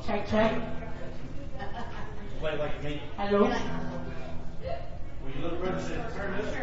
Check, check. Play like me. Hello. Will you look for us and turn this?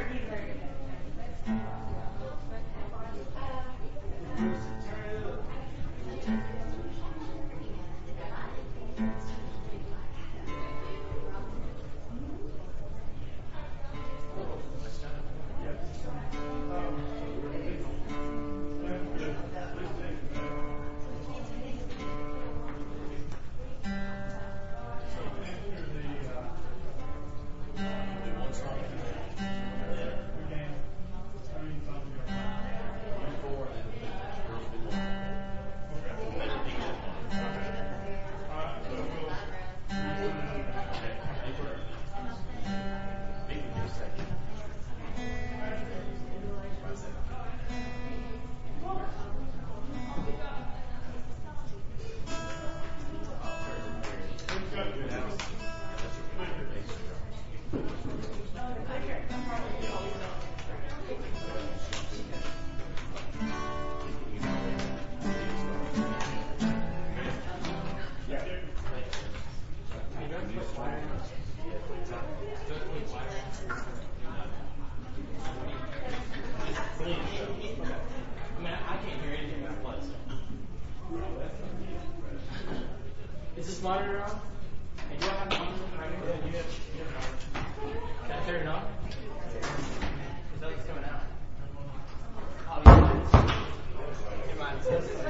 Is this monitor on? And do I have the monitor right here? Can I turn it on? Because nothing's coming out. Oh, yeah. Your mind's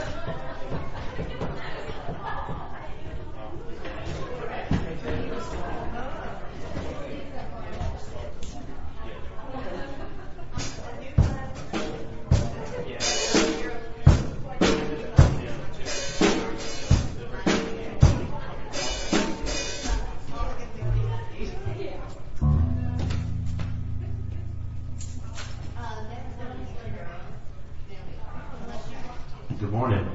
Good morning.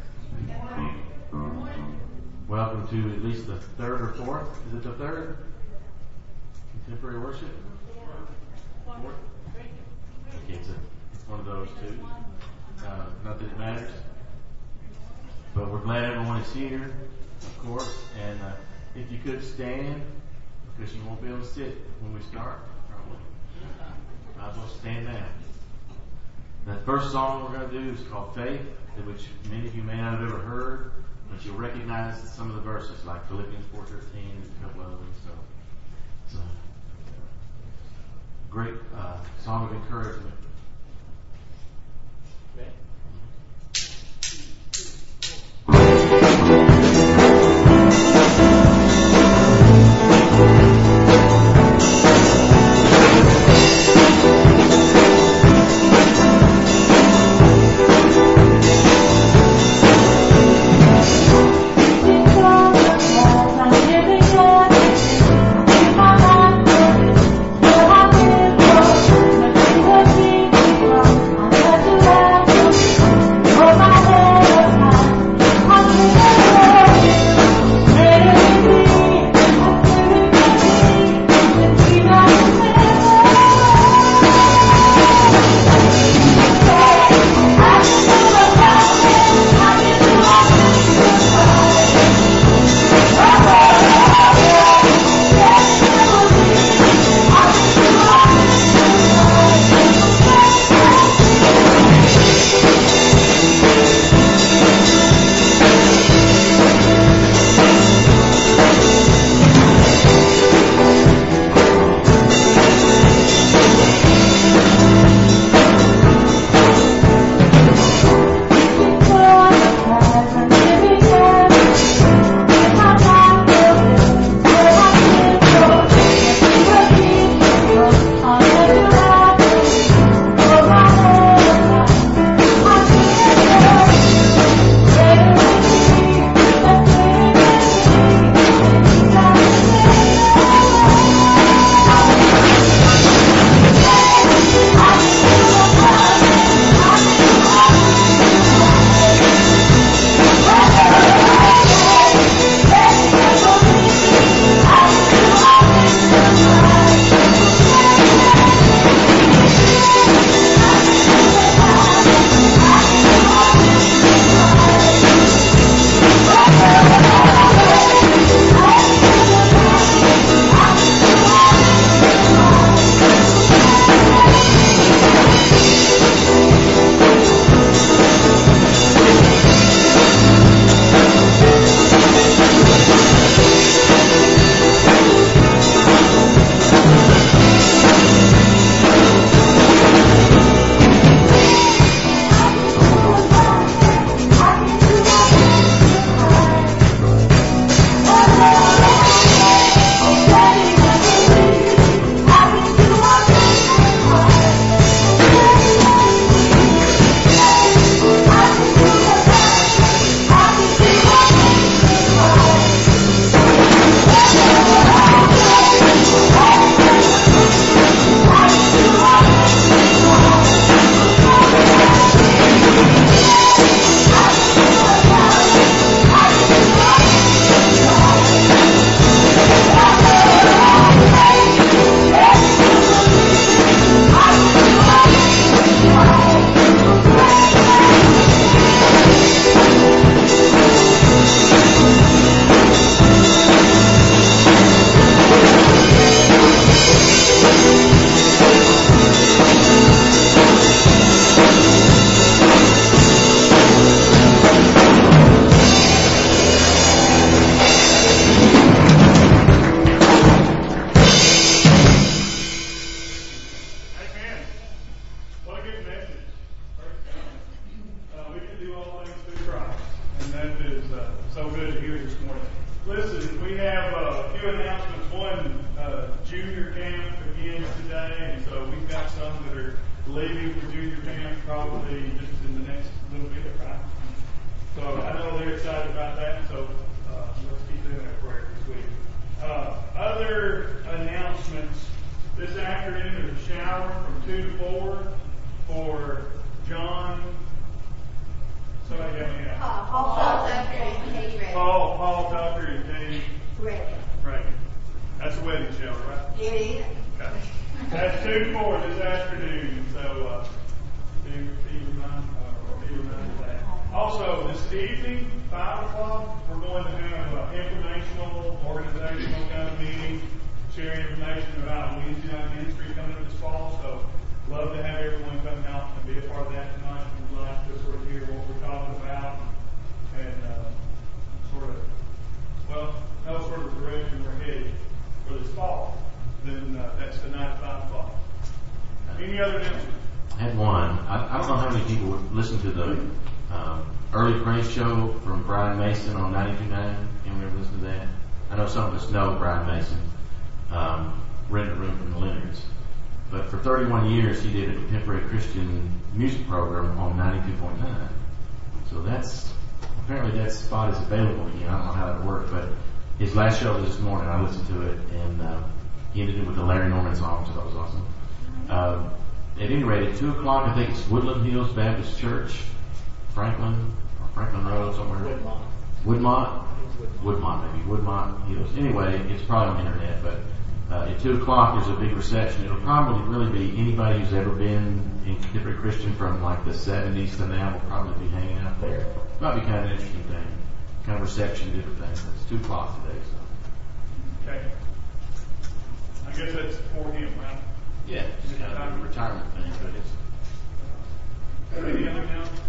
Welcome to at least the third or fourth. Is it the third? Contemporary worship? Fourth? Okay, it's one of those two. Not that it matters. But we're glad everyone is here, of course. And if you could stand, because you won't be able to sit when we start, probably. Might as well stand now. The first song we're going to do is called Faith, which many of you may not have ever heard, but you'll recognize some of the verses, like Philippians 4:13 and a couple of them. So it's a great song of encouragement. Okay. I'm good to hear this morning. Listen, we have a few announcements. One, junior camp begins today, and so we've got some that are leaving for junior camp probably just in the next little bit, right? So I know they're excited about that, so let's keep doing that prayer this week. Other announcements. This afternoon there's a shower from 2 to 4 for John. Somebody help me out. Paul Tucker and Katie Ray. Paul Tucker and Katie Ray. Right. That's a wedding shower, right? It is. Okay. That's 2 to 4 this afternoon, so be reminded of that. Also, this evening, 5 o'clock, we're going to have an informational, organizational kind of meeting, sharing information about Wednesday night ministry coming up this fall. So, love to have everyone come out and be a part of that tonight. We'd like to sort of hear what we're talking about and know sort of the direction we're headed for this fall. Then that's tonight at 5 o'clock. Any other announcements? I had one. I don't know how many people would listen to the early praise show from Brian Mason on 92.9. Can we ever listen to that? I know some of us know Brian Mason, rented a room from the Leonards. But for 31 years, he did a contemporary Christian music program on 92.9. So apparently that spot is available again. I don't know how that worked, but his last show was this morning. I listened to it, and he ended it with the Larry Norman song, which I thought was awesome. At any rate, at 2 o'clock, I think it's Woodland Hills Baptist Church, Franklin Road somewhere. Woodmont Hills. Anyway, it's probably on the internet, but at 2 o'clock there's a big reception. It'll probably really be anybody who's ever been in contemporary Christian from like the 70s to now will probably be hanging out there. Might be kind of an interesting thing. Kind of reception, different things. It's 2 o'clock today, so. Okay. I guess that's for him, right? Yeah, it's kind of a retirement thing, but it's. Any other announcements?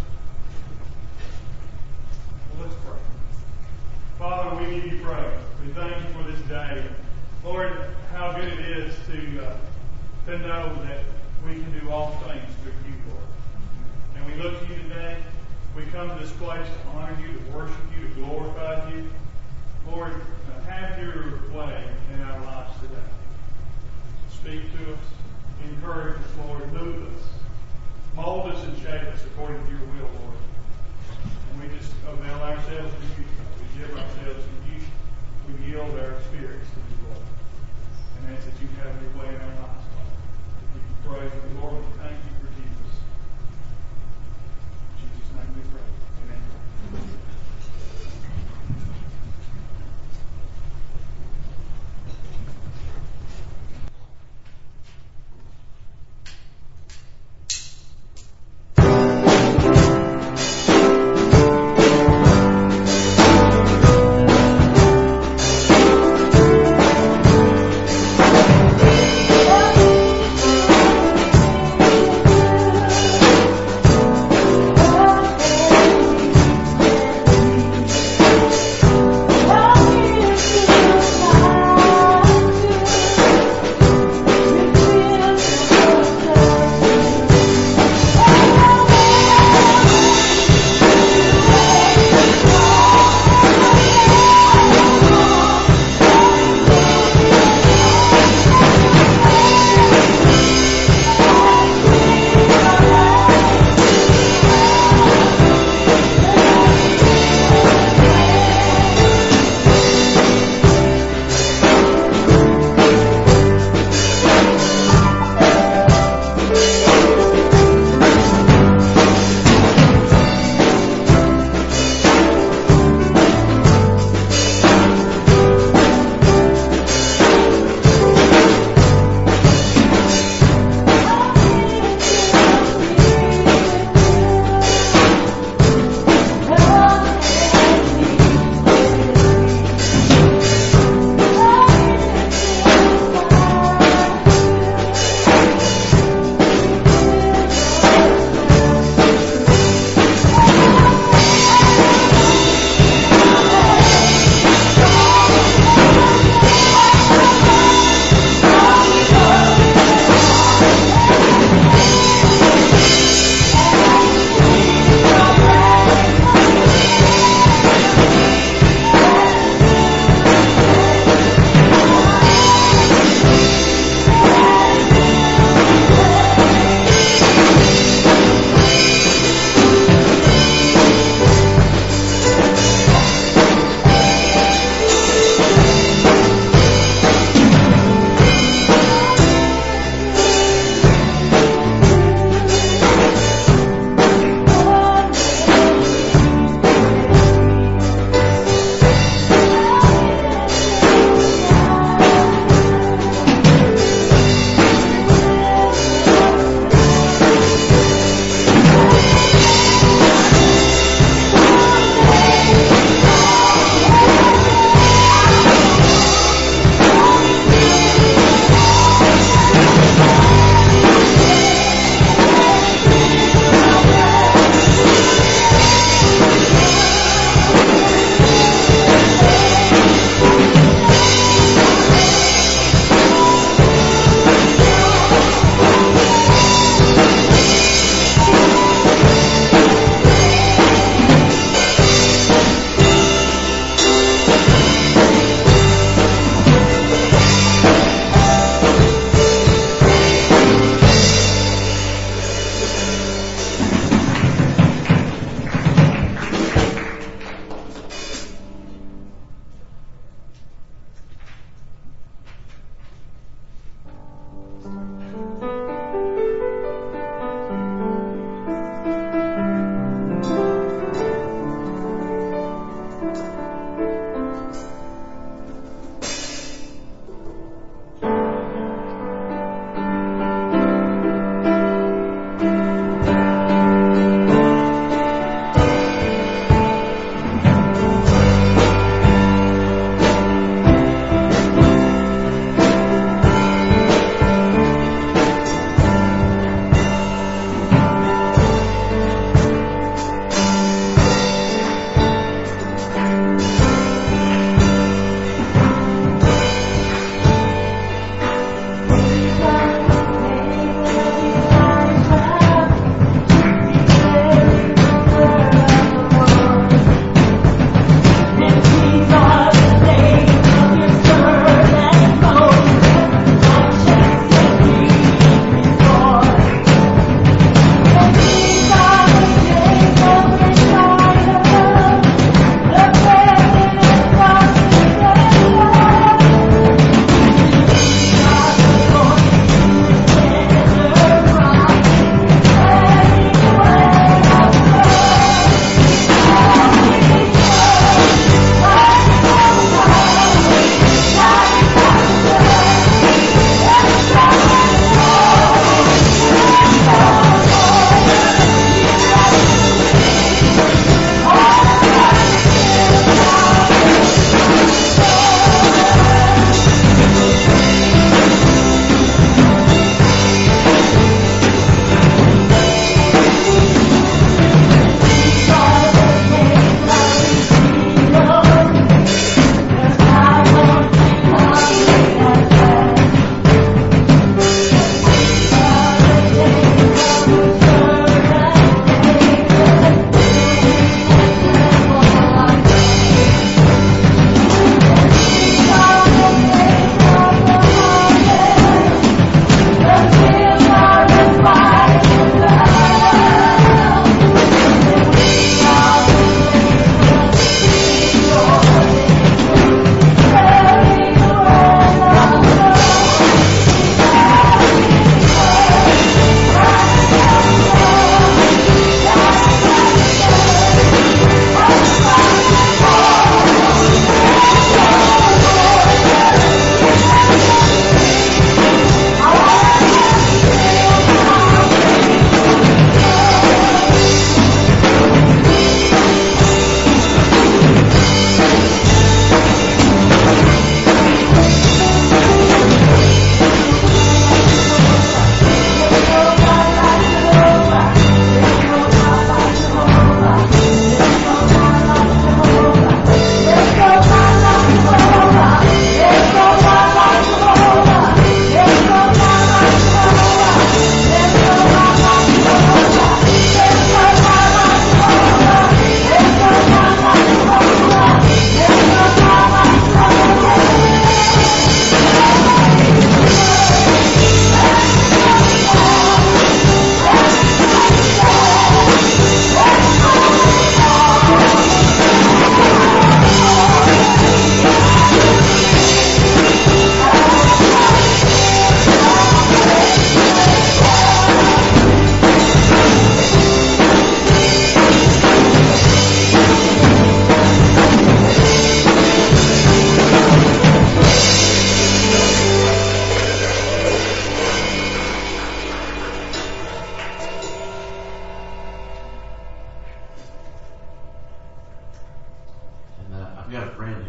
Well, let's pray. Father, we give you praise. We thank you for this day. Lord, how good it is to know that we can do all things with you, Lord. And we look to you today. We come to this place to honor you, to worship you, to glorify you. Lord, have your way in our lives today. Speak to us. Encourage us, Lord. Move us. Mold us and shape us according to your will, Lord. And we just avail ourselves to you. We give ourselves to you. We yield our spirits to you, Lord. And ask that you have your way in our lives, Lord. We give you praise, Lord. We thank you for Jesus. In Jesus' name we pray. Amen.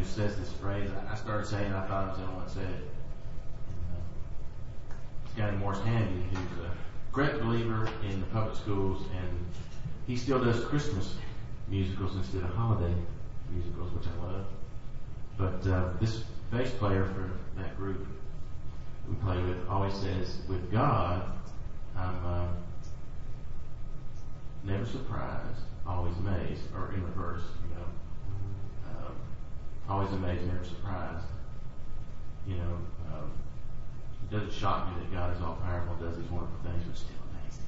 who says this phrase. I started saying it, I thought I was the only one that said it. This guy named Morris Handy, who's a great believer in the public schools, and he still does Christmas musicals instead of holiday musicals, which I love. But this bass player for that group we play with always says, with God, I'm never surprised, always amazed, or in reverse, always amazed, never surprised. It doesn't shock me that God is all powerful, does these wonderful things, but still amazing.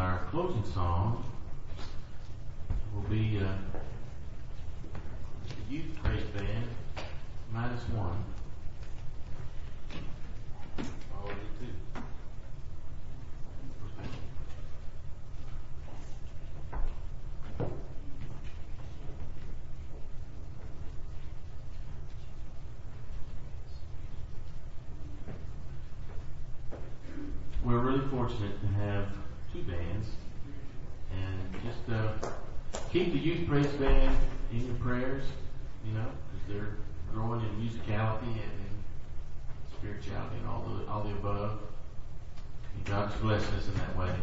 our closing song will be the Youth Praise Band, -1. Oh, you too. We're really fortunate to have two bands, and just keep the Youth Praise Band in your prayers, because they're growing in musicality and in spirituality and all the above. And God's blessing us in that way.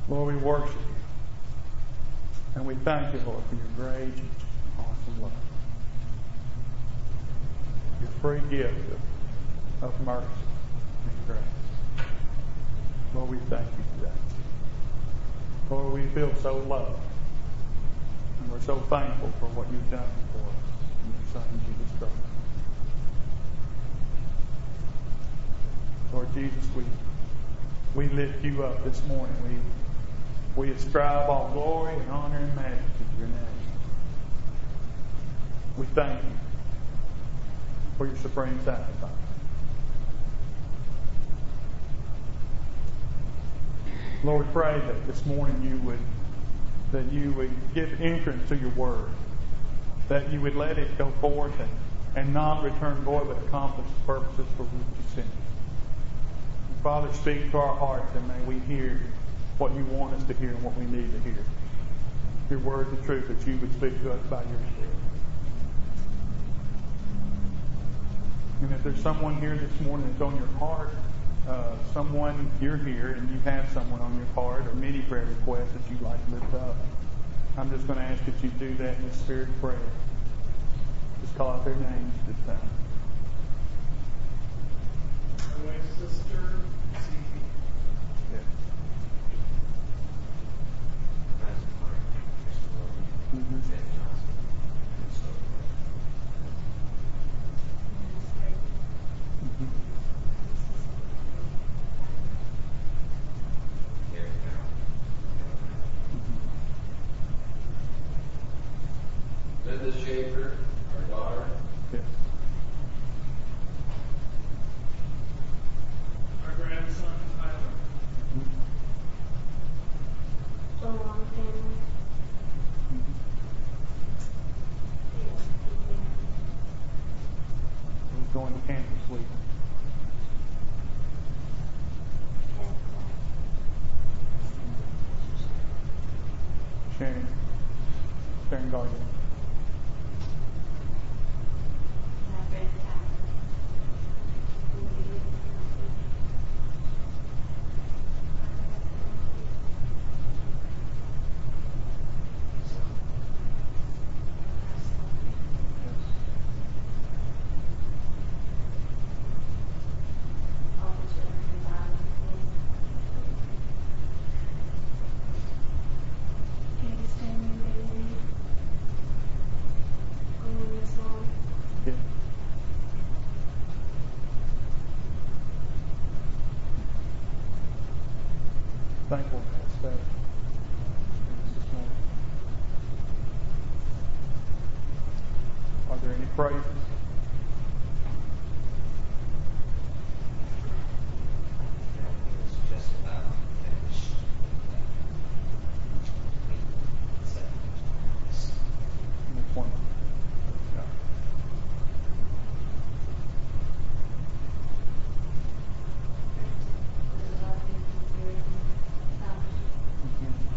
Lord, we worship you. And we thank you, Lord, for your great and awesome love. Your free gift of mercy and grace. Lord, we thank you for that. Lord, we feel so loved. And we're so thankful for what you've done for us in your Son, Jesus Christ. Lord Jesus, we lift you up this morning. We ascribe all glory and honor and majesty to your name. We thank you for your supreme sacrifice. Lord, we pray that this morning you would give entrance to your word, that you would let it go forth and not return void, but accomplish the purposes for which you sent it. Father, speak to our hearts, and may we hear what you want us to hear and what we need to hear. Your word, the truth, that you would speak to us by your Spirit. And if there's someone here this morning that's on your heart, someone, you're here and you have someone on your heart, or many prayer requests that you'd like to lift up, I'm just going to ask that you do that in the spirit of prayer. Just call out their names this time. My wife's sister, C.B. Yeah. Mm-hmm. Mm-hmm. Linda Schaefer, our daughter. Yes. Our grandson, Tyler. Belong family. Who's going to campus week? Sharon Gardner. My friend Yeah. Thankful for that. This morning. Are there any praises? It's just about finished. Next one. Yeah. Mhm.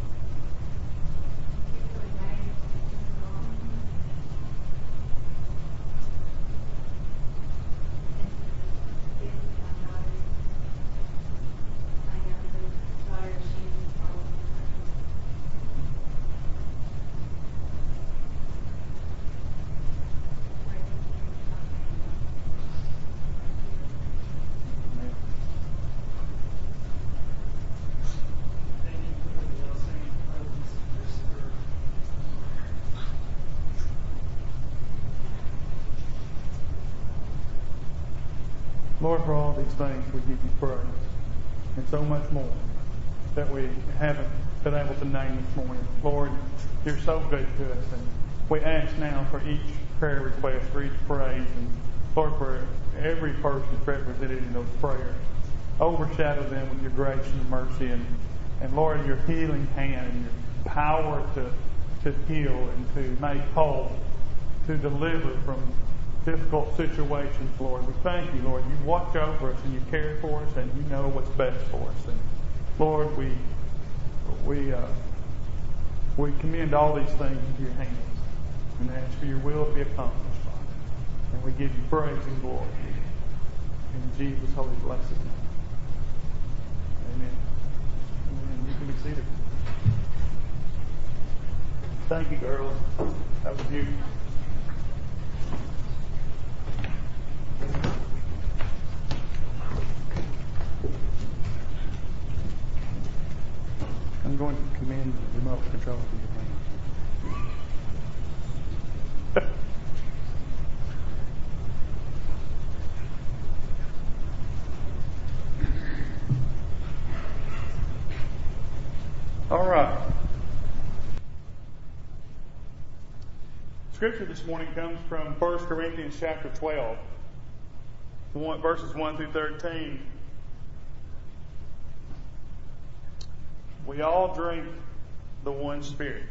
Amen. Thank you for the blessing presence of your spirit. Lord, for all these things, we give you praise. And so much more that we haven't been able to name this morning. Lord, you're so good to us. And we ask now for each prayer request, for each praise. And Lord, for every person represented in those prayers, overshadow them with your grace and your mercy. And Lord, your healing hand and your power to heal and to make whole, to deliver from difficult situations, Lord. We thank you, Lord. You watch over us and you care for us and you know what's best for us. And Lord, we commend all these things into your hands and ask for your will to be accomplished, Father. And we give you praise and glory in Jesus' holy blessed name. Amen. Amen. You can be seated. seated. Thank you, girls. That was beautiful. I'm going to commend the remote control to your hand. All right. Scripture this morning comes from 1 Corinthians chapter 12, verses 1 through 13. We all drink the one Spirit.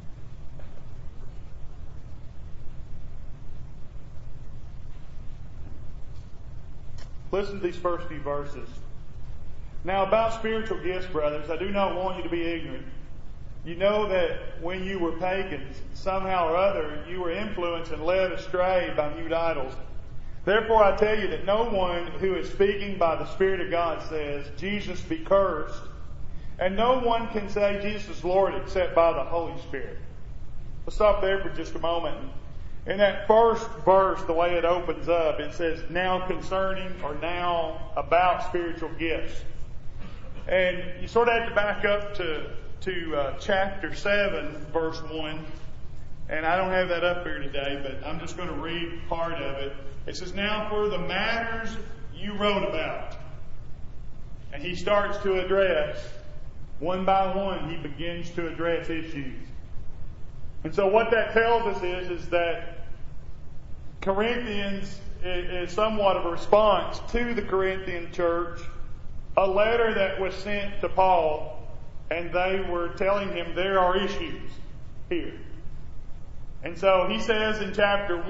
Listen to these first few verses. Now about spiritual gifts, brothers, I do not want you to be ignorant. You know that when you were pagans, somehow or other, you were influenced and led astray by mute idols. Therefore I tell you that no one who is speaking by the Spirit of God says, Jesus be cursed. And no one can say Jesus is Lord except by the Holy Spirit. Let's stop there for just a moment. In that first verse, the way it opens up, it says, now concerning or now about spiritual gifts. And you sort of have to back up to chapter 7, verse 1. And I don't have that up here today, but I'm just going to read part of it. It says, now for the matters you wrote about. And he starts to address, one by one, he begins to address issues. And so what that tells us is that Corinthians is somewhat of a response to the Corinthian church, a letter that was sent to Paul, and they were telling him there are issues here. And so he says in chapter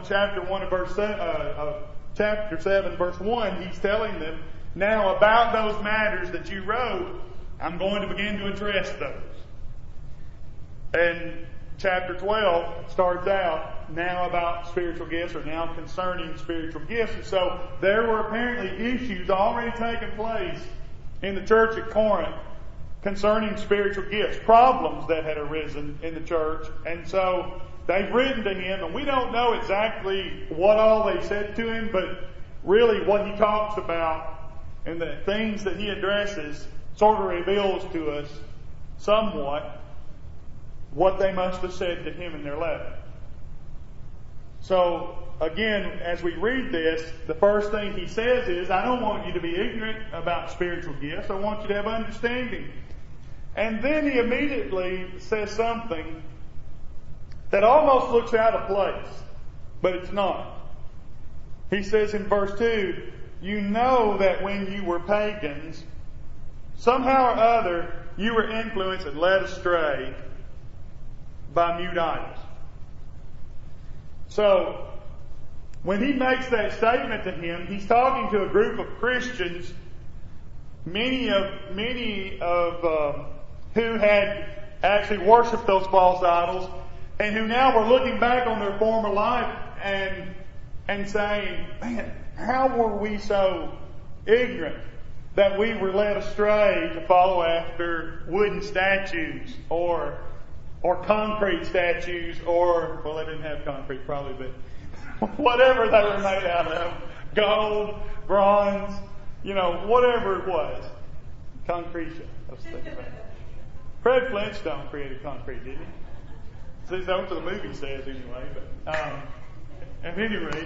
7, verse 1, he's telling them, now about those matters that you wrote, I'm going to begin to address those. And chapter 12 starts out now about spiritual gifts, or now concerning spiritual gifts. And so there were apparently issues already taking place in the church at Corinth concerning spiritual gifts, problems that had arisen in the church. And so they've written to him, and we don't know exactly what all they said to him, but really what he talks about and the things that he addresses sort of reveals to us somewhat what they must have said to him in their letter. So, again, as we read this, the first thing he says is, I don't want you to be ignorant about spiritual gifts. I want you to have understanding. And then he immediately says something that almost looks out of place, but it's not. He says in verse 2, you know that when you were pagans, somehow or other, you were influenced and led astray by mute idols. So, when he makes that statement to him, he's talking to a group of Christians, many of who had actually worshipped those false idols, and who now were looking back on their former life and saying, man, how were we so ignorant that we were led astray to follow after wooden statues or concrete statues, or, well, they didn't have concrete probably, but whatever they were made out of, gold, bronze, whatever it was. Concretia. I was thinking about that. Fred Flintstone created concrete, didn't he? So that's what the movie says anyway, but at any rate,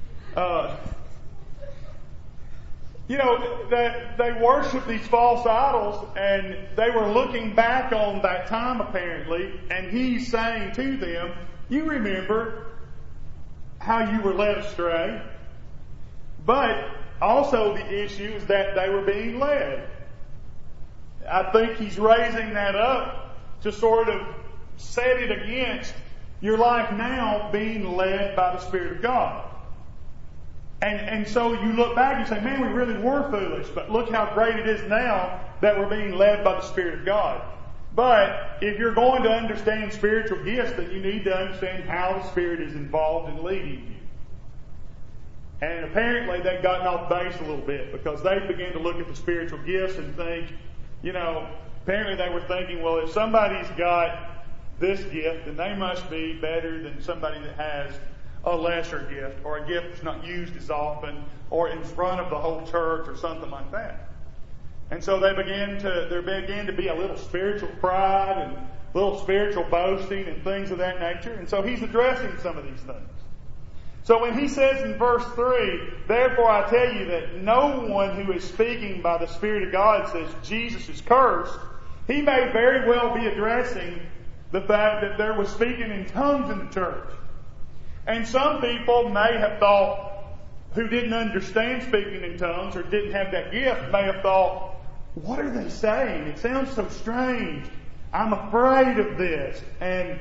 that they worship these false idols, and they were looking back on that time apparently, and he's saying to them, you remember how you were led astray, but also the issue is that they were being led. I think he's raising that up to sort of set it against your life now being led by the Spirit of God. And so you look back and say, man, we really were foolish, but look how great it is now that we're being led by the Spirit of God. But if you're going to understand spiritual gifts, then you need to understand how the Spirit is involved in leading you. And apparently they've gotten off base a little bit, because they begin to look at the spiritual gifts and think, Apparently they were thinking, well, if somebody's got this gift, then they must be better than somebody that has a lesser gift, or a gift that's not used as often, or in front of the whole church, or something like that. And so there began to be a little spiritual pride and a little spiritual boasting and things of that nature. And so he's addressing some of these things. So when he says in verse 3, therefore I tell you that no one who is speaking by the Spirit of God says Jesus is cursed, he may very well be addressing the fact that there was speaking in tongues in the church. And some people may have thought, who didn't understand speaking in tongues or didn't have that gift, may have thought, what are they saying? It sounds so strange. I'm afraid of this. And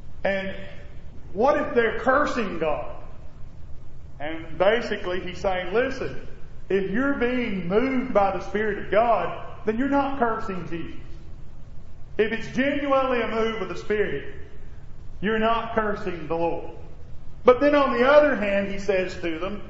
what if they're cursing God? And basically he's saying, listen, if you're being moved by the Spirit of God, then you're not cursing Jesus. If it's genuinely a move of the Spirit, you're not cursing the Lord. But then on the other hand, he says to them,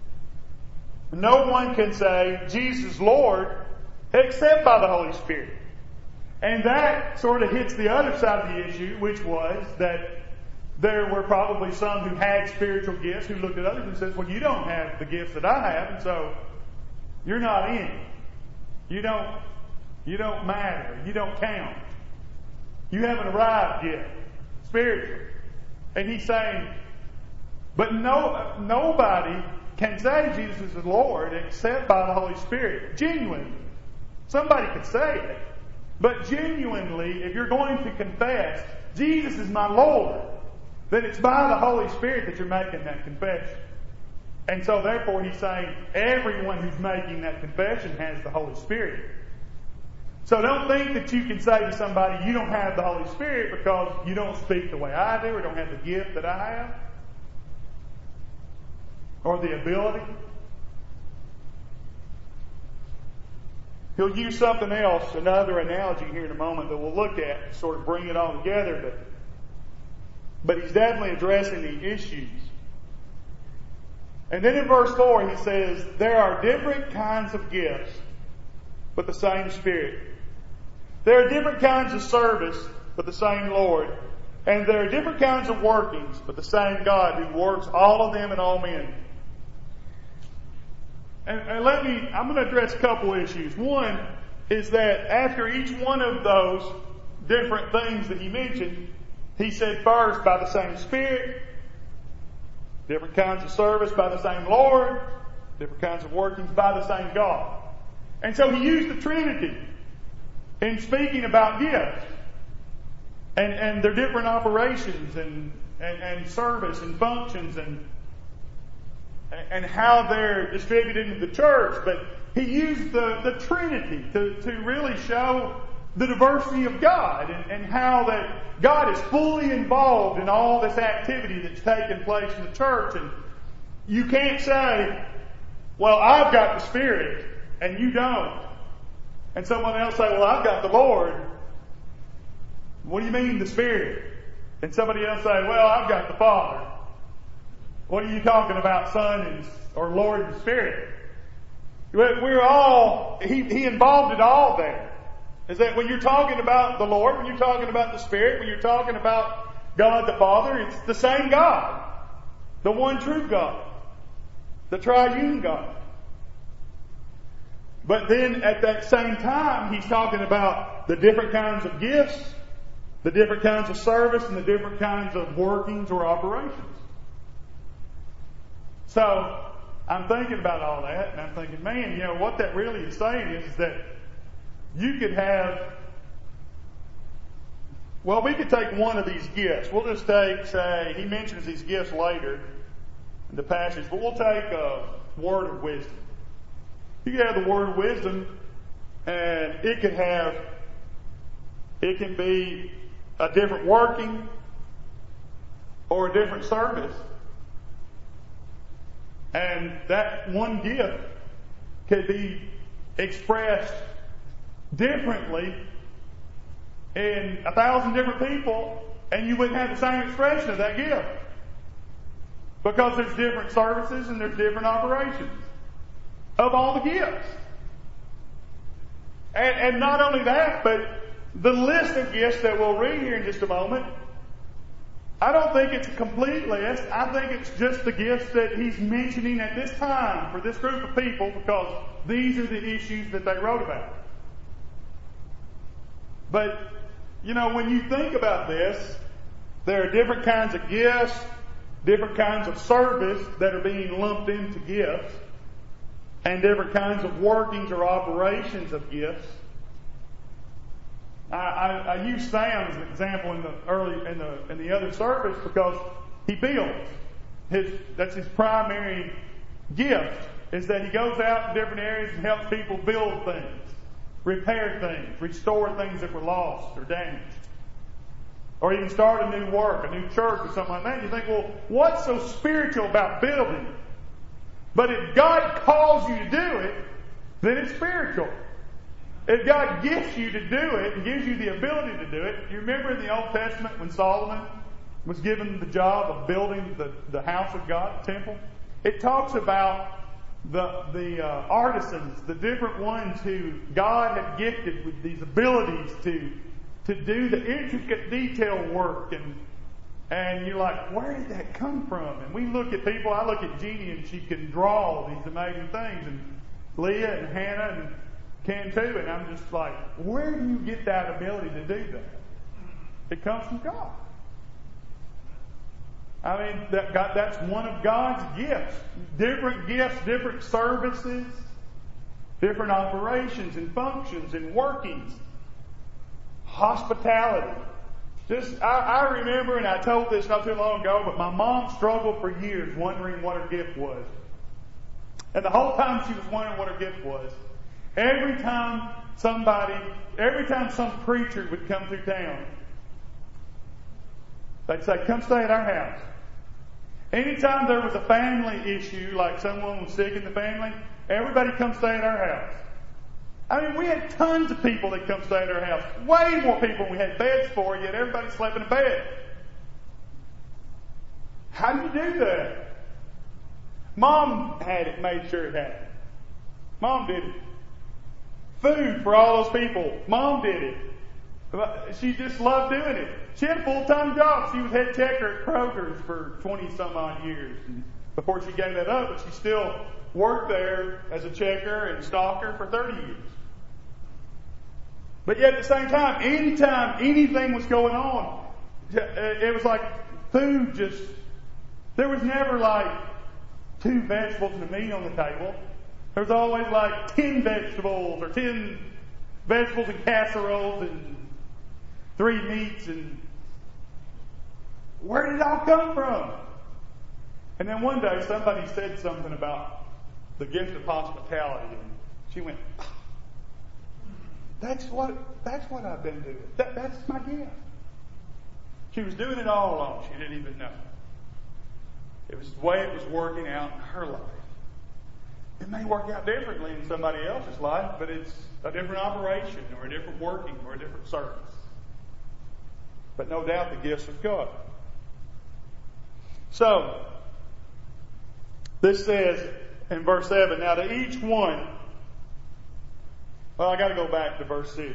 no one can say Jesus is Lord except by the Holy Spirit. And that sort of hits the other side of the issue, which was that there were probably some who had spiritual gifts who looked at others and said, well, you don't have the gifts that I have, and so you're not in it. You don't matter. You don't count. You haven't arrived yet, spiritually. And he's saying, but nobody can say Jesus is Lord except by the Holy Spirit. Genuinely. Somebody could say it. But genuinely, if you're going to confess, Jesus is my Lord, then it's by the Holy Spirit that you're making that confession. And so therefore he's saying everyone who's making that confession has the Holy Spirit. So don't think that you can say to somebody, you don't have the Holy Spirit because you don't speak the way I do or don't have the gift that I have or the ability. He'll use something else, another analogy here in a moment that we'll look at to sort of bring it all together. But he's definitely addressing the issues. And then in verse 4 he says, there are different kinds of gifts, but the same Spirit. There are different kinds of service, but the same Lord. And there are different kinds of workings, but the same God who works all of them in all men. And I'm going to address a couple issues. One is that after each one of those different things that he mentioned, he said first, by the same Spirit, different kinds of service by the same Lord, different kinds of workings by the same God. And so he used the Trinity in speaking about gifts and their different operations and service and functions and how they're distributed into the church. But he used the Trinity to really show the diversity of God and how that God is fully involved in all this activity that's taking place in the church. And you can't say, well, I've got the Spirit and you don't. And someone else say, well, I've got the Lord. What do you mean the Spirit? And somebody else say, well, I've got the Father. What are you talking about, Son or Lord and Spirit? We're all, he involved it all there. Is that when you're talking about the Lord, when you're talking about the Spirit, when you're talking about God the Father, it's the same God. The one true God. The triune God. But then at that same time, he's talking about the different kinds of gifts, the different kinds of service, and the different kinds of workings or operations. So, I'm thinking about all that, and I'm thinking, man, what that really is saying is that you could have, well, we could take one of these gifts. We'll just take, say, he mentions these gifts later in the passage, but we'll take a word of wisdom. You could have the word of wisdom, and it can be a different working or a different service. And that one gift could be expressed differently in 1,000 different people, and you wouldn't have the same expression of that gift. Because there's different services and there's different operations of all the gifts. And not only that, but the list of gifts that we'll read here in just a moment, I don't think it's a complete list. I think it's just the gifts that he's mentioning at this time for this group of people, because these are the issues that they wrote about. But, when you think about this, there are different kinds of gifts, different kinds of service that are being lumped into gifts, and different kinds of workings or operations of gifts. I use Sam as an example in the other service because he builds. That's his primary gift, is that he goes out to different areas and helps people build things, repair things, restore things that were lost or damaged, or even start a new work, a new church or something like that. You think, well, what's so spiritual about building? But if God calls you to do it, then it's spiritual. If God gifts you to do it and gives you the ability to do it, you remember in the Old Testament when Solomon was given the job of building the house of God, the temple? It talks about the artisans, the different ones who God had gifted with these abilities to do the intricate detail work, and you're like, where did that come from? And we look at people. I look at Jeannie, and she can draw these amazing things, and Leah and Hannah can too, and I'm just like, where do you get that ability to do that? It comes from God. I mean, that's one of God's gifts, different services, different operations and functions and workings. Hospitality. I remember, and I told this not too long ago, but my mom struggled for years wondering what her gift was. And the whole time she was wondering what her gift was, every time some preacher would come through town, they'd say, come stay at our house. Anytime there was a family issue, like someone was sick in the family, everybody come stay at our house. I mean, we had tons of people that come stay at our house. Way more people than we had beds for, yet everybody slept in a bed. How do you do that? Mom had it, made sure it happened. Mom did it. Food for all those people. Mom did it. She just loved doing it. She had a full-time job. She was head checker at Kroger's for 20-some-odd years before she gave that up, but she still worked there as a checker and stocker for 30 years. But yet at the same time, anytime anything was going on, it was like food just, there was never like 2 vegetables and a meat on the table. There was always like 10 vegetables or 10 vegetables and casseroles and 3 meats. And where did it all come from? And then one day somebody said something about the gift of hospitality, and she went, that's what I've been doing. That's my gift. She was doing it all along. She didn't even know. It was the way it was working out in her life. It may work out differently in somebody else's life, but it's a different operation or a different working or a different service. But no doubt the gifts of God. So, this says in verse 7, now to each one, well, I got to go back to verse 6.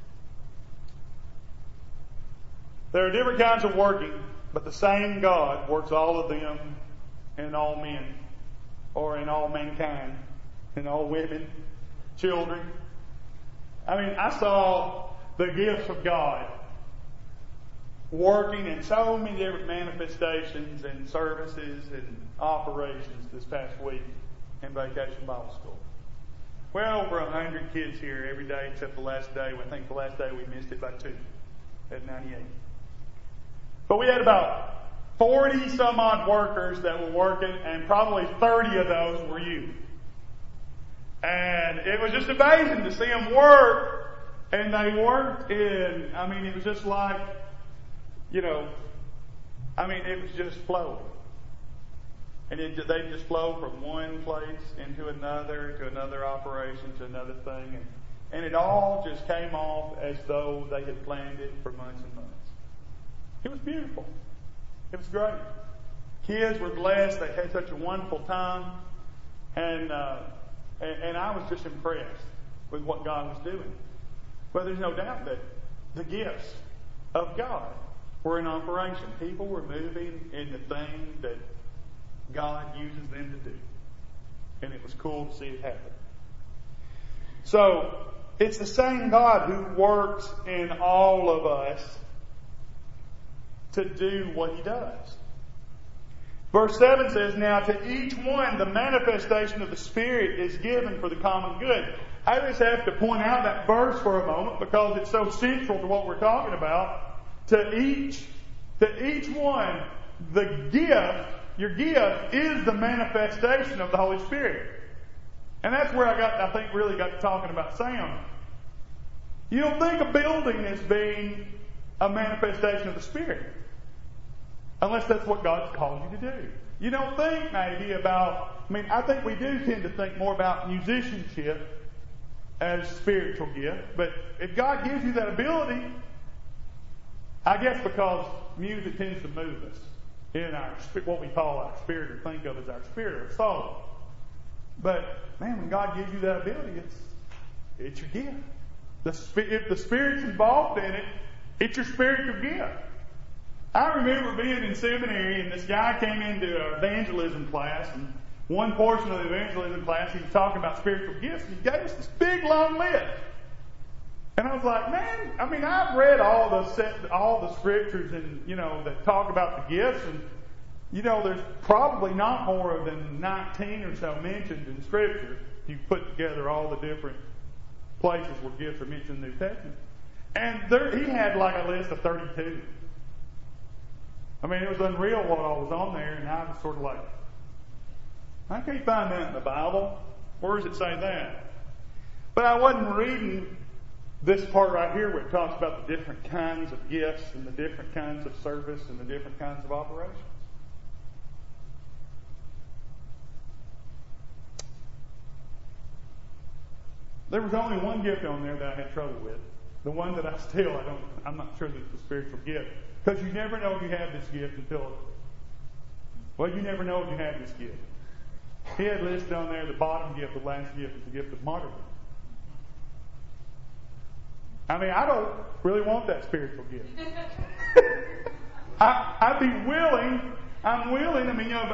There are different kinds of working, but the same God works all of them in all men, or in all mankind, in all women, children. I mean, I saw the gifts of God working in so many different manifestations and services and operations this past week in Vacation Bible School. Well over 100 kids here every day except the last day. I think the last day we missed it by 2 at 98. But we had about 40 some odd workers that were working, and probably 30 of those were youth. And it was just amazing to see them work. And they worked in, I mean, it was just like, it was just flowing. And they just flow from one place into another operation, to another thing. And it all just came off as though they had planned it for months and months. It was beautiful. It was great. Kids were blessed. They had such a wonderful time. And I was just impressed with what God was doing. But there's no doubt that the gifts of God were in operation. People were moving in the thing that God uses them to do. And it was cool to see it happen. So, it's the same God who works in all of us to do what He does. Verse 7 says, "Now to each one the manifestation of the Spirit is given for the common good." I just have to point out that verse for a moment because it's so central to what we're talking about. To each one, the gift, your gift is the manifestation of the Holy Spirit. And that's where I think really got to talking about sound. You don't think of building as being a manifestation of the Spirit. Unless that's what God's called you to do. You don't think maybe about, I think we do tend to think more about musicianship as spiritual gift. But if God gives you that ability, I guess because music tends to move us in our, what we call our spirit or think of as our spirit or soul. But, man, when God gives you that ability, it's your gift. If the Spirit's involved in it, it's your spiritual gift. I remember being in seminary and this guy came into our evangelism class, and one portion of the evangelism class he was talking about spiritual gifts, and he gave us this big long list. And I was like, man, I've read all the scriptures and, that talk about the gifts, and, there's probably not more than 19 or so mentioned in Scripture. You put together all the different places where gifts are mentioned in the New Testament. And he had like a list of 32. It was unreal what all was on there, and I was sort of like, I can't find that in the Bible. Where does it say that? But I wasn't reading this part right here where it talks about the different kinds of gifts and the different kinds of service and the different kinds of operations. There was only one gift on there that I had trouble with. The one that I'm not sure that it's a spiritual gift. Because you never know if you have this gift you never know if you have this gift. He had listed on there the bottom gift, the last gift, is the gift of martyrdom. I don't really want that spiritual gift. I'm willing,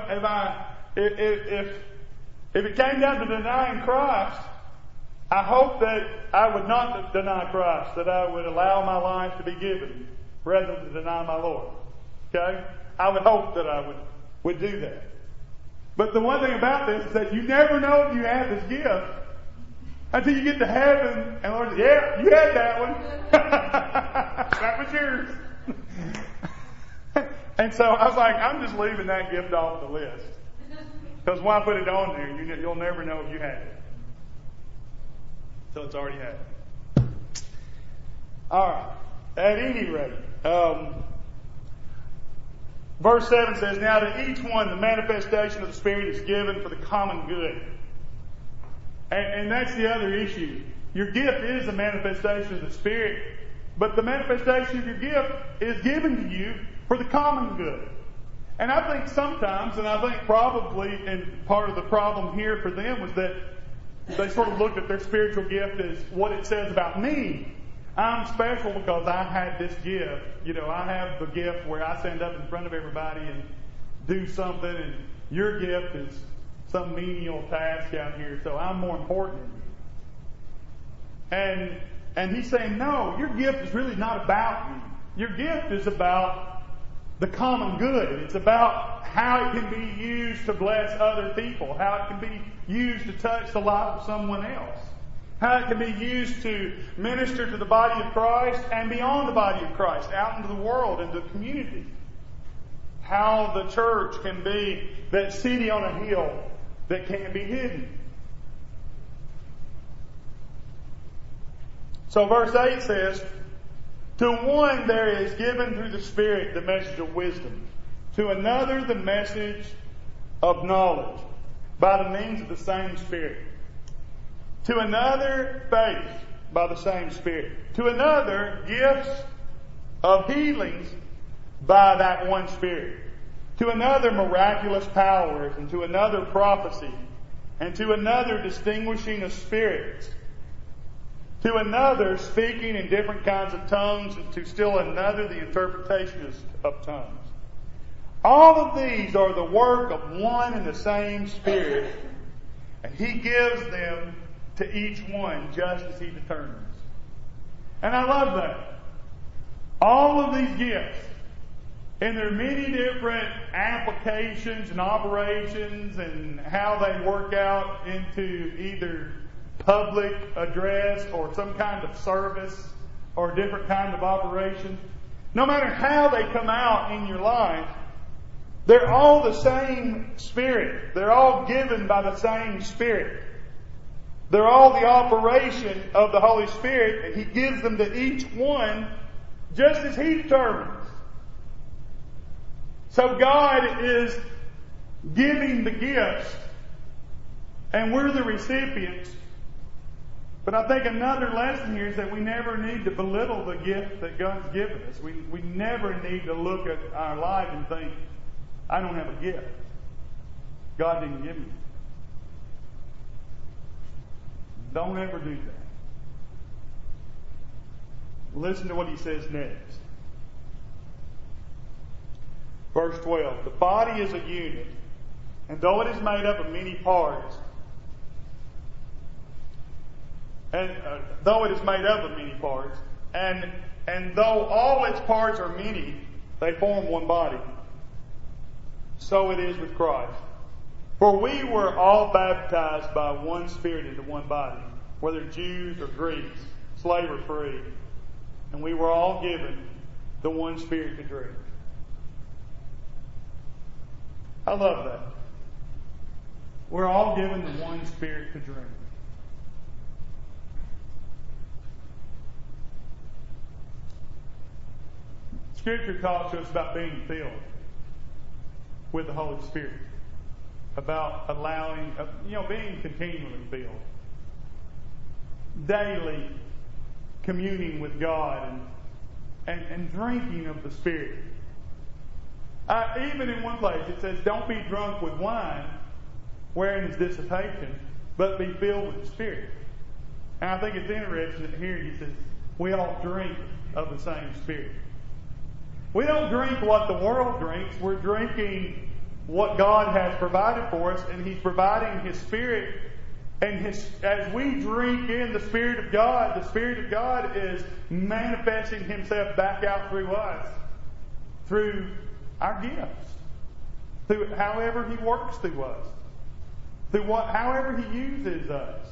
if it came down to denying Christ, I hope that I would not deny Christ, that I would allow my life to be given rather than deny my Lord. Okay? I would hope that I would do that. But the one thing about this is that you never know if you have this gift until you get to heaven and the Lord says, yeah, you had that one. That was yours. And so I was like, I'm just leaving that gift off the list. Because why put it on there? You'll never know if you had it. So it's already happened. Alright. At any rate, verse 7 says, "Now to each one the manifestation of the Spirit is given for the common good." And that's the other issue. Your gift is a manifestation of the Spirit, but the manifestation of your gift is given to you for the common good. And I think sometimes, and I think probably, and part of the problem here for them was that they sort of looked at their spiritual gift as what it says about me. I'm special because I had this gift. I have the gift where I stand up in front of everybody and do something, and your gift is some menial task out here, so I'm more important than you. And he's saying, no, your gift is really not about you. Your gift is about the common good. It's about how it can be used to bless other people, how it can be used to touch the life of someone else, how it can be used to minister to the body of Christ and beyond the body of Christ, out into the world, into the community. How the church can be that city on a hill that can't be hidden. So verse 8 says, "To one there is given through the Spirit the message of wisdom, to another the message of knowledge, by the means of the same Spirit. To another faith by the same Spirit. To another gifts of healings by that one Spirit. To another miraculous powers, and to another prophecy, and to another distinguishing of spirits, to another speaking in different kinds of tongues, and to still another the interpretation of tongues. All of these are the work of one and the same Spirit, and He gives them to each one just as He determines. And I love that. All of these gifts, and there are many different applications and operations and how they work out into either public address or some kind of service or different kind of operation. No matter how they come out in your life, they're all the same Spirit. They're all given by the same Spirit. They're all the operation of the Holy Spirit, and He gives them to each one just as He determines. So God is giving the gifts, and we're the recipients. But I think another lesson here is that we never need to belittle the gift that God's given us. We never need to look at our life and think, I don't have a gift. God didn't give me. Don't ever do that. Listen to what He says next. Verse 12. The body is a unit, and though it is made up of many parts, and though it is made up of many parts, and though all its parts are many, they form one body. So it is with Christ. For we were all baptized by one Spirit into one body, whether Jews or Greeks, slave or free, and we were all given the one Spirit to drink. I love that. We're all given the one Spirit to drink. Scripture talks to us about being filled with the Holy Spirit. About allowing, being continually filled. Daily communing with God and drinking of the Spirit. Even in one place it says, don't be drunk with wine, wherein is dissipation, but be filled with the Spirit. And I think it's interesting that here he says, we all drink of the same Spirit. We don't drink what the world drinks. We're drinking what God has provided for us, and He's providing His Spirit. And as we drink in the Spirit of God is manifesting Himself back out through us, through our gifts, through however He works through us, however He uses us.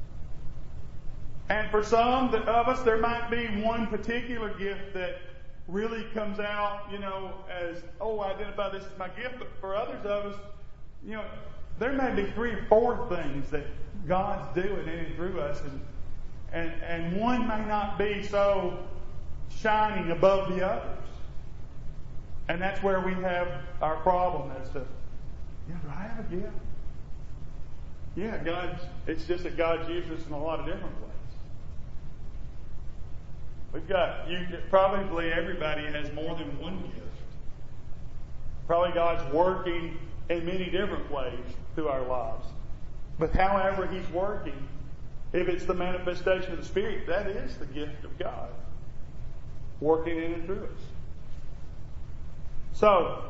And for some of us, there might be one particular gift that really comes out, as, I identify this as my gift. But for others of us, there may be 3 or 4 things that God's doing in and through us, and one may not be so shining above the others. And that's where we have our problem as to, do I have a gift? Yeah, it's just that God's used us in a lot of different ways. Probably everybody has more than one gift. Probably God's working in many different ways through our lives. But however He's working, if it's the manifestation of the Spirit, that is the gift of God working in and through us. So,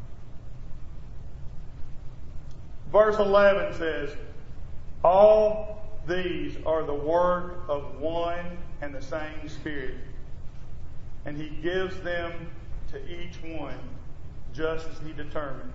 verse 11 says, all these are the work of one and the same Spirit, and He gives them to each one just as He determines.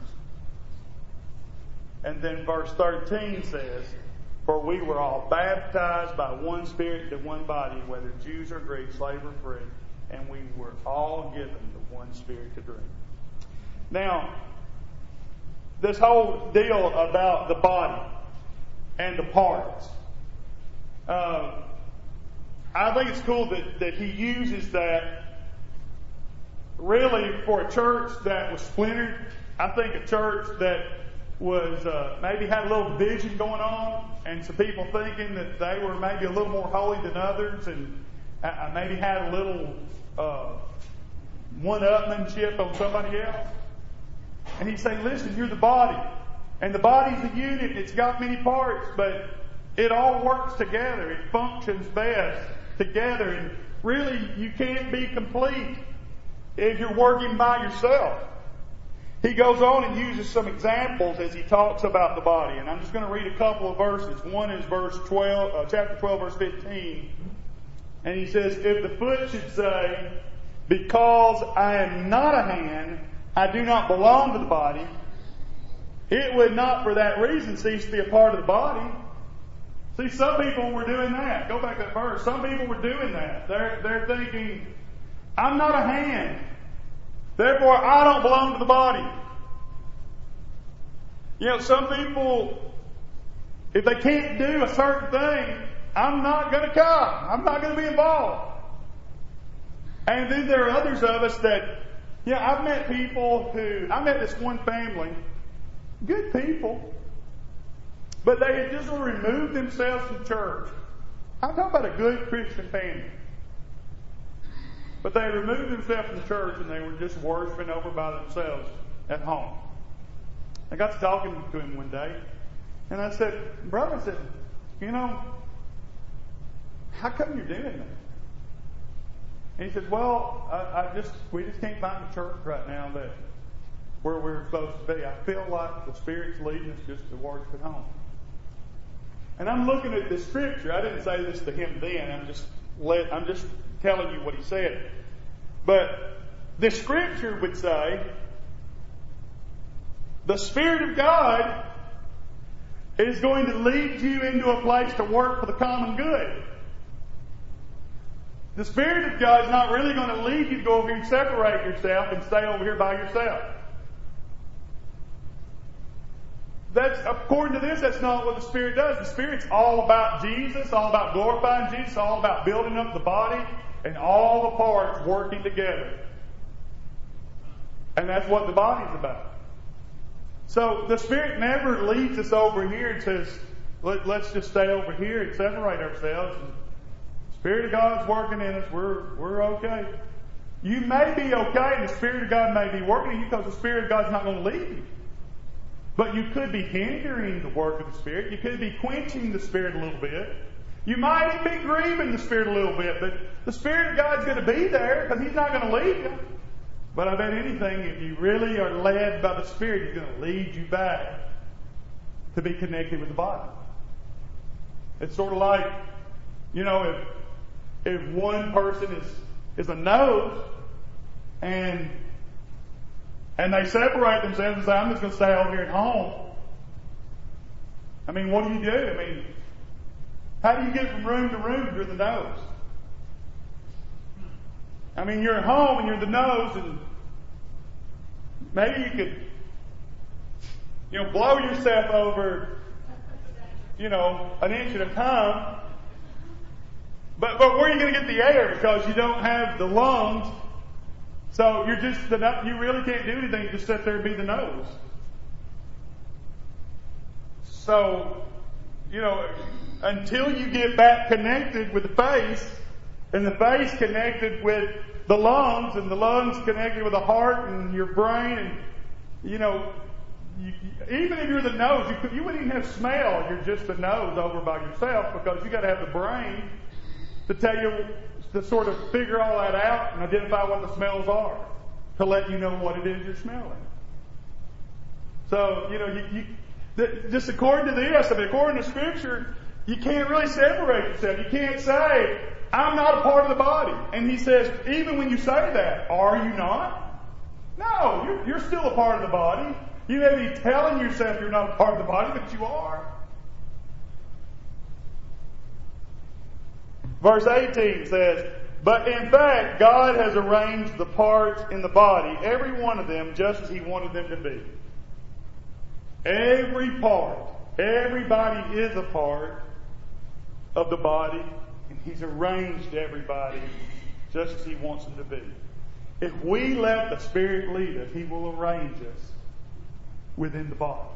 And then verse 13 says, for we were all baptized by one Spirit to one body, whether Jews or Greeks, slave or free, and we were all given the one Spirit to drink. Now, this whole deal about the body and the parts, I think it's cool that he uses that really for a church that was splintered. I think a church that was maybe had a little division going on, and some people thinking that they were maybe a little more holy than others, and maybe had a little one-upmanship on somebody else. And he's saying, listen, you're the body. And the body's a unit. It's got many parts, but It all works together. It functions best together. And really, you can't be complete if you're working by yourself. He goes on and uses some examples as he talks about the body. And I'm just going to read a couple of verses. One is chapter 12, verse 15. And he says, if the foot should say, because I am not a hand, I do not belong to the body, it would not for that reason cease to be a part of the body. See, some people were doing that. Go back to that verse. Some people were doing that. They're thinking, I'm not a hand. Therefore, I don't belong to the body. You know, some people, if they can't do a certain thing, I'm not going to come. I'm not going to be involved. And then there are others of us that, I've met this one family, good people, but they had just removed themselves from church. I'm talking about a good Christian family. But they removed themselves from the church and they were just worshiping over by themselves at home. I got to talking to him one day, and I said, brother, how come you're doing that? And he said, well, we just can't find a church right now that where we're supposed to be. I feel like the Spirit's leading us just to worship at home. And I'm looking at this scripture. I didn't say this to him then. I'm just telling you what he said. But the scripture would say, the Spirit of God is going to lead you into a place to work for the common good. The Spirit of God is not really going to lead you to go over here and separate yourself and stay over here by yourself. According to this, that's not what the Spirit does. The Spirit's all about Jesus, all about glorifying Jesus, all about building up the body, and all the parts working together. And that's what the body's about. So the Spirit never leads us over here and says, let's just stay over here and separate ourselves. And the Spirit of God's working in us. We're okay. You may be okay and the Spirit of God may be working in you because the Spirit of God's not going to leave you. But you could be hindering the work of the Spirit. You could be quenching the Spirit a little bit. You might even be grieving the Spirit a little bit. But the Spirit of God's going to be there because He's not going to leave you. But I bet anything, if you really are led by the Spirit, He's going to lead you back to be connected with the body. It's sort of like, if one person is a nose and they separate themselves and say, I'm just going to stay over here at home. I mean, what do you do? I mean, how do you get from room to room if you're the nose? I mean, you're at home and you're the nose, and maybe you could, blow yourself over, an inch at a time. But where are you going to get the air? Because you don't have the lungs. So you really can't do anything. You just sit there and be the nose. So, until you get back connected with the face, and the face connected with the lungs, and the lungs connected with the heart and your brain, and even if you're the nose, you wouldn't even have smell. You're just the nose over by yourself because you got to have the brain to tell you, to sort of figure all that out and identify what the smells are, to let you know what it is you're smelling. So just according to this, according to Scripture, you can't really separate yourself. You can't say, I'm not a part of the body. And he says, even when you say that, are you not? No, you're still a part of the body. You may be telling yourself you're not a part of the body, but you are. Verse 18 says, but in fact, God has arranged the parts in the body, every one of them, just as He wanted them to be. Every part, everybody is a part of the body, and He's arranged everybody just as He wants them to be. If we let the Spirit lead us, He will arrange us within the body.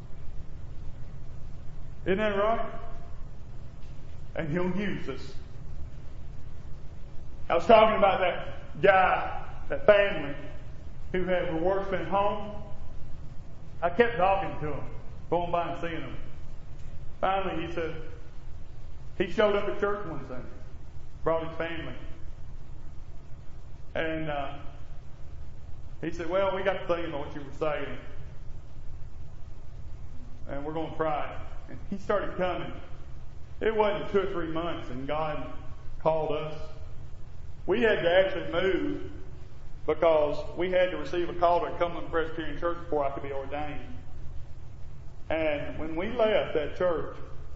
Isn't that right? And He'll use us. I was talking about that guy, that family, who were worshiping at home. I kept talking to him, going by and seeing him. Finally, he said, He showed up at church one Sunday, brought his family. And he said, well, we got to thinking about what you were saying. And we're going to try it. And he started coming. It wasn't 2 or 3 months, and God called us. We had to actually move because we had to receive a call to Cumberland Presbyterian Church before I could be ordained. And when we left that church,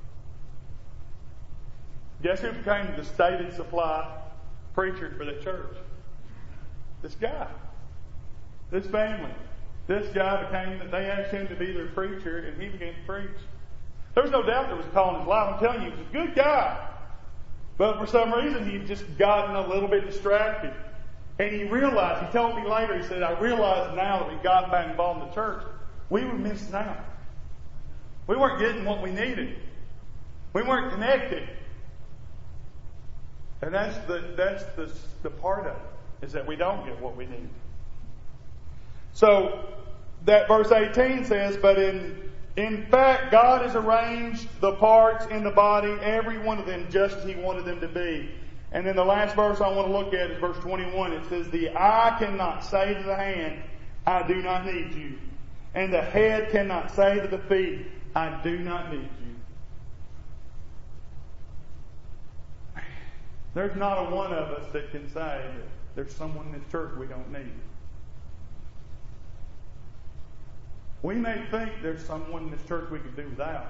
guess who became the stated supply preacher for that church? This guy. This family. This guy became, they asked him to be their preacher, and he began to preach. There was no doubt there was a call in his life. I'm telling you, he was a good guy. But for some reason, he'd just gotten a little bit distracted. And he realized, he told me later, he said, I realize now that we got back involved in the church, we were missing out. We weren't getting what we needed. We weren't connected. And that's the part of it, is that we don't get what we need. So, that verse 18 says, but in fact, God has arranged the parts in the body, every one of them, just as He wanted them to be. And then the last verse I want to look at is verse 21. It says, the eye cannot say to the hand, I do not need you. And the head cannot say to the feet, I do not need you. There's not a one of us that can say that there's someone in this church we don't need. We may think there's someone in this church we could do without.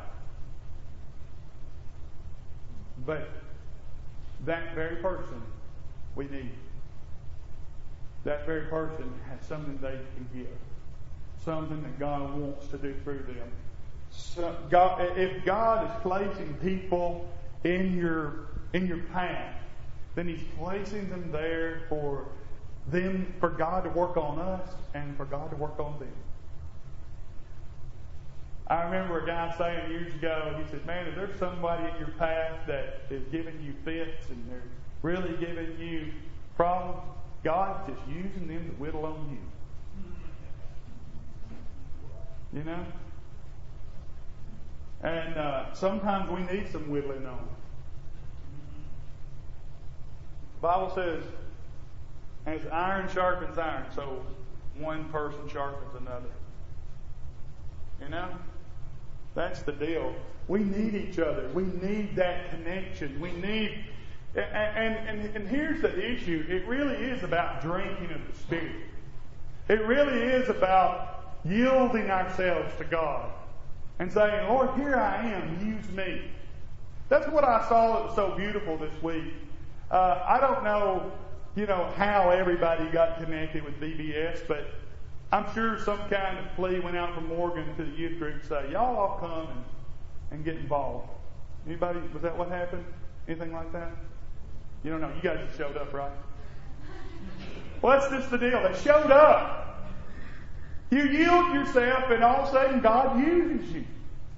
But that very person we need. That very person has something they can give. Something that God wants to do through them. So if God is placing people in your path, then He's placing them there for God to work on us and for God to work on them. I remember a guy saying years ago, he said, man, if there's somebody in your path that is giving you fits and they're really giving you problems, God's just using them to whittle on you. You know? And sometimes we need some whittling on. The Bible says, as iron sharpens iron, so one person sharpens another. You know? That's the deal. We need each other. We need that connection. We need, and here's the issue. It really is about drinking of the Spirit. It really is about yielding ourselves to God and saying, Lord, here I am. Use me. That's what I saw that was so beautiful this week. I don't know, how everybody got connected with VBS, but I'm sure some kind of plea went out from Morgan to the youth group to say, y'all all come and get involved. Anybody, was that what happened? Anything like that? You don't know. You guys just showed up, right? Well, that's just the deal. They showed up. You yield yourself and all of a sudden God uses you.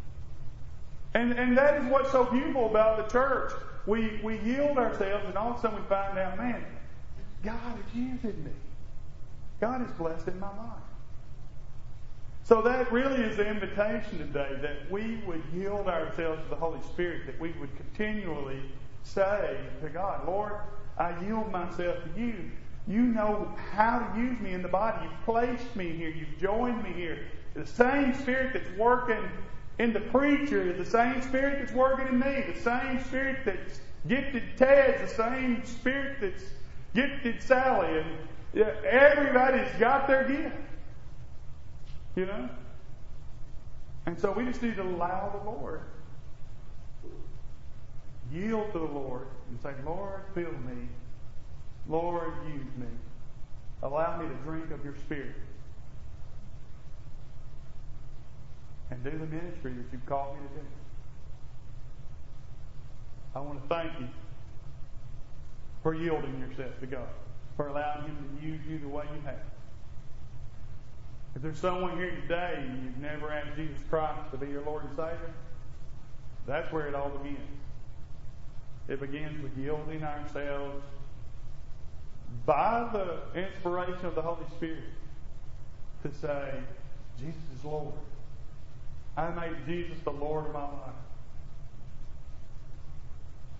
And that is what's so beautiful about the church. We yield ourselves and all of a sudden we find out, man, God is using me. God is blessed in my life. So that really is the invitation today, that we would yield ourselves to the Holy Spirit, that we would continually say to God, Lord, I yield myself to you. You know how to use me in the body. You've placed me here. You've joined me here. The same Spirit that's working in the preacher is the same Spirit that's working in me. The same Spirit that's gifted Ted, the same Spirit that's gifted Sally. And everybody's got their gift. And so we just need to allow the Lord. Yield to the Lord and say, Lord, fill me. Lord, use me. Allow me to drink of your Spirit. And do the ministry that you've called me to do. I want to thank you for yielding yourself to God, for allowing Him to use you the way you have. If there's someone here today and you've never asked Jesus Christ to be your Lord and Savior, that's where it all begins. It begins with yielding ourselves by the inspiration of the Holy Spirit to say, Jesus is Lord. I made Jesus the Lord of my life.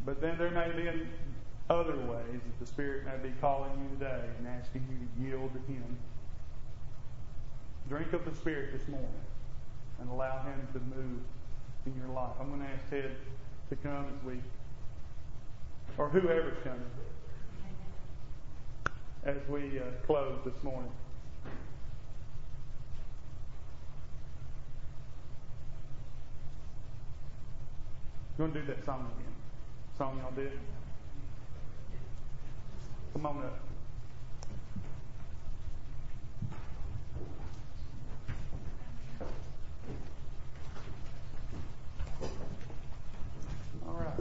But then there may be other ways that the Spirit may be calling you today and asking you to yield to Him. Drink of the Spirit this morning and allow Him to move in your life. I'm going to ask Ted to come or whoever's coming, as we close this morning. You want to do that song again? Song y'all did? Come on up. All right.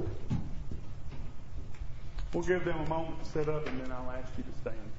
We'll give them a moment to set up, and then I'll ask you to stand.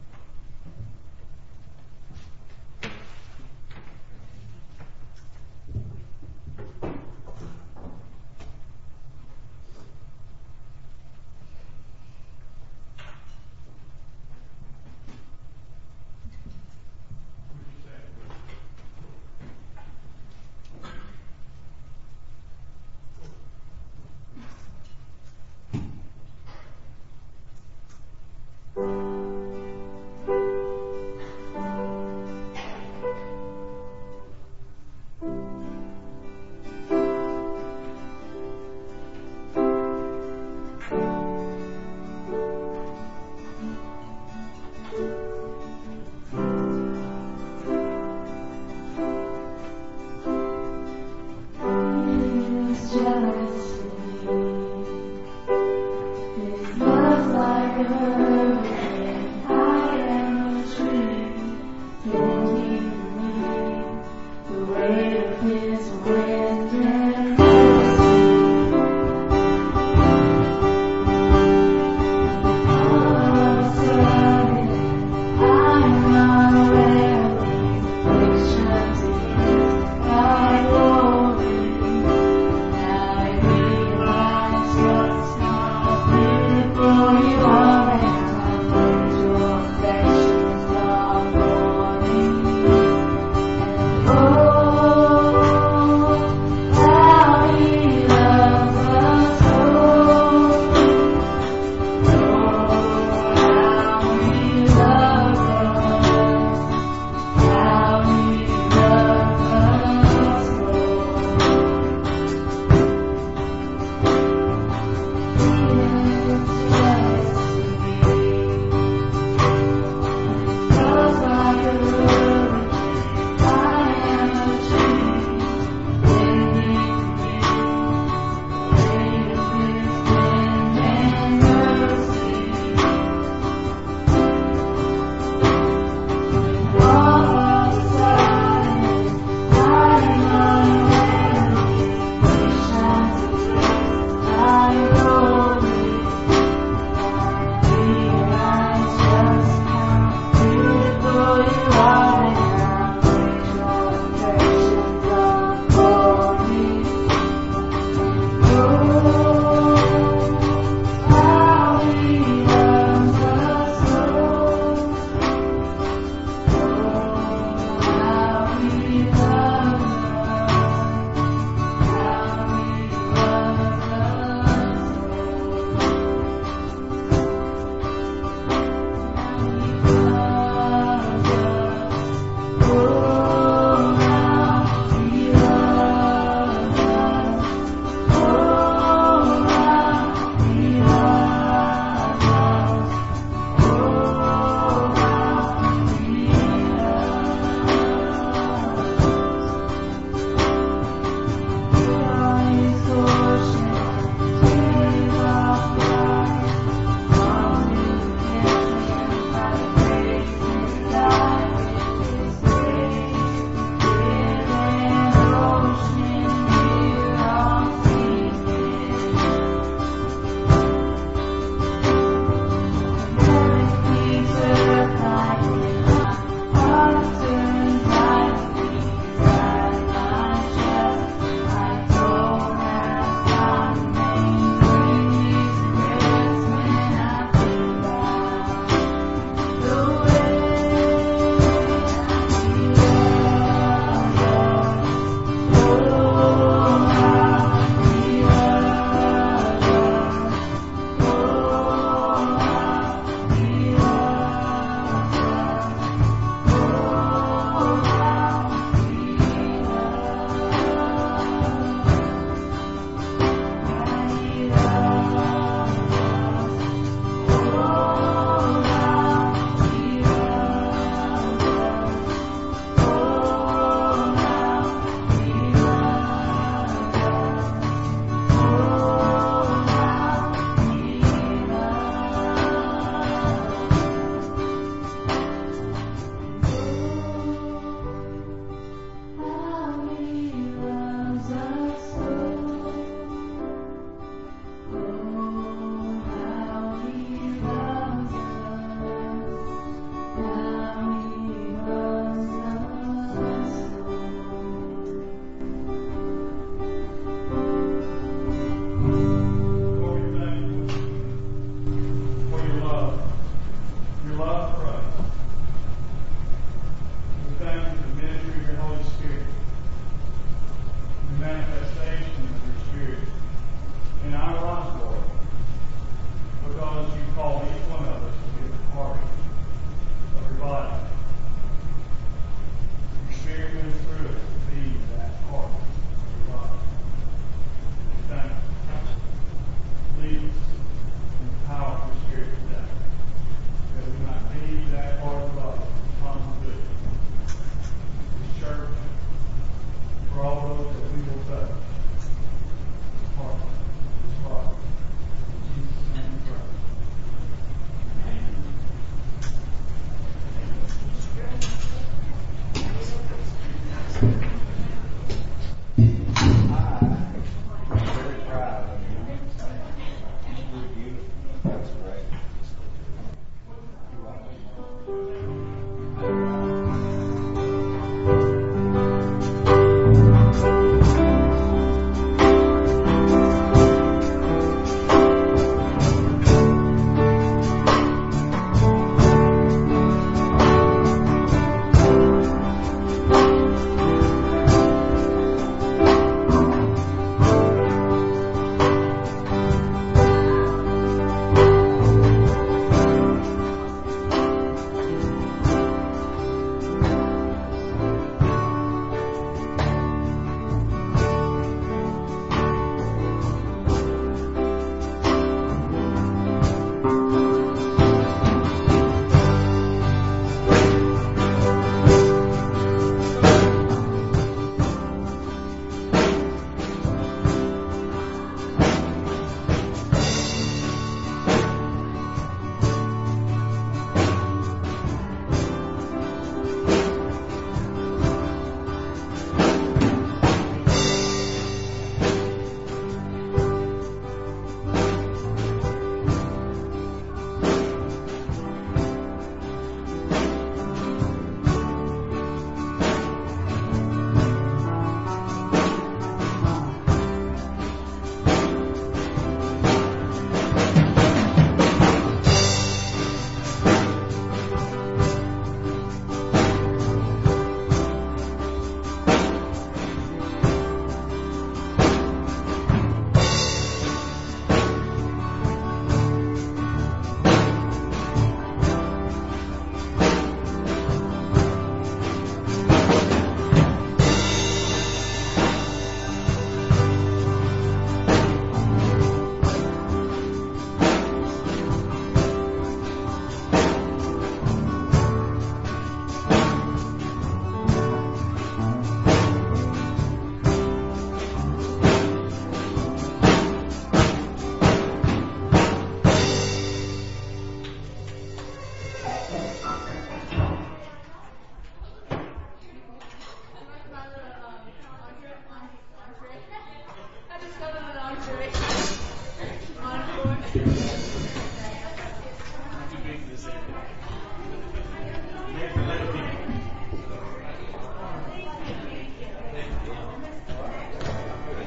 God.